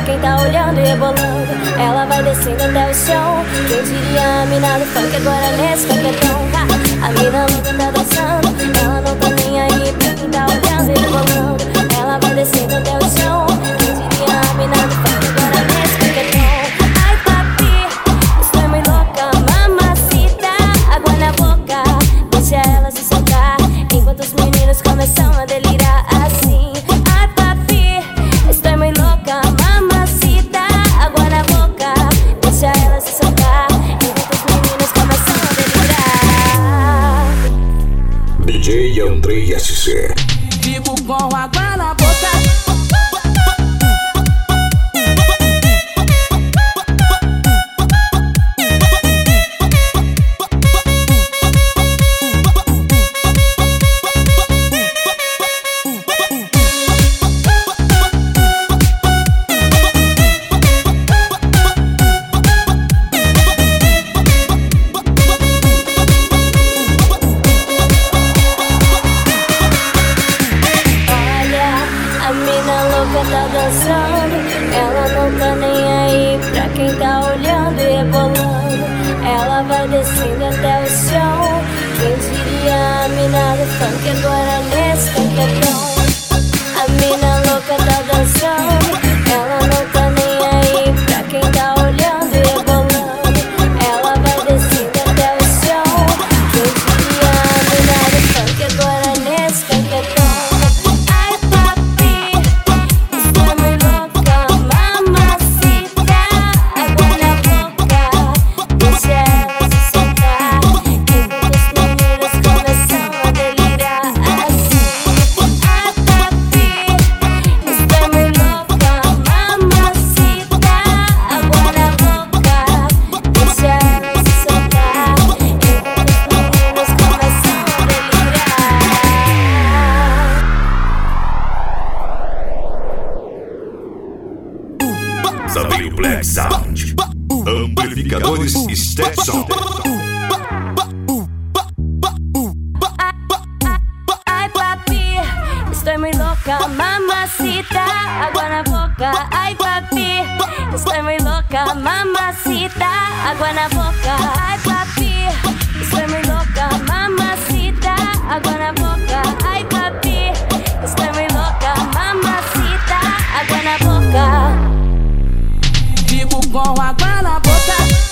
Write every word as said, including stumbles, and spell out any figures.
quem tá olhando e rebolando. Ela vai descendo até o chão. Quem diria a mina do funk agora nesse paquetão. A mina louca tá dançando, ela não tá nem aí pra quem tá olhando e rebolando. Ela vai descendo até o chão. Quem diria a mina do funk agora nesse paquetão. Ai papi, estou muito louca, mamacita. Água na boca, deixa ela se soltar, enquanto os meninos começam a delirar assim. Ai papi, estou muito louca, mamacita. Água na boca, deixa ela se soltar, enquanto os meninos começam a delirar. D J Andrei S C. Fico com água na boca. Tá dançando, ela não tá nem aí pra quem tá olhando e rebolando. Ela vai descendo até o chão. Quem diria a mina do funk agora nesse paquetão. A mina louca tá dançando, ela não tá nem aí pra quem tá olhando e rebolando. Ela vai descendo até o chão. Quem diria a mina do funk agora nesse paquetão. Saveiro Black Sound. Amplificadores Stetson. Ai papi, estou muito louca, mamacita. Água na boca. Ai papi, estou muito louca, mamacita. Água na boca. Ai papi, estou muito louca, mamacita. Água na boca. Ai papi, estou muito louca, mamacita. Água na boca. Fico com água na boca.